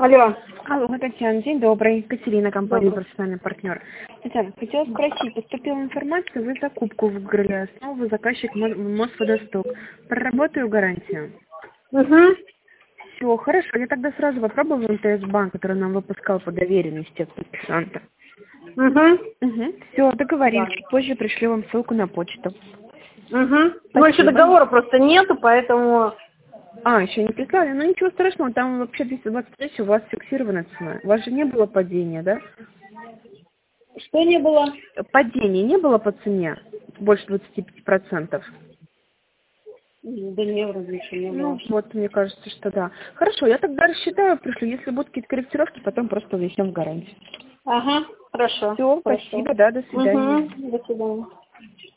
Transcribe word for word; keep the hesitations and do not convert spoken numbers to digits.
Алло. Алло, Татьяна, день добрый. Екатерина, компания Добрый. «Профессиональный партнер». Татьяна, хотела спросить, поступила информация, вы закупку выиграли, снова вы заказчик Мо- Мосводосток. Проработаю гарантию. Угу. Все, хорошо, я тогда сразу попробую в МТС-банк, который нам выпускал по доверенности от подписанта. Угу. Угу. Все, договорились, Да. чуть позже пришлю вам ссылку на почту. Угу. Ну, еще Спасибо. договора просто нету, поэтому... А, еще не прислали? Ну ничего страшного, там вообще двести двадцать тысяч у вас фиксированная цена. У вас же не было падения, да? Что не было? Падения не было по цене? Больше двадцати пяти процентов? Да не, вроде еще не было. Ну, вот, мне кажется, что да. Хорошо, я тогда рассчитаю, пришлю. Если будут какие-то корректировки, потом просто внесем в гарантию. Ага, хорошо. Все, Хорошо. спасибо, да, до свидания. Угу. До свидания.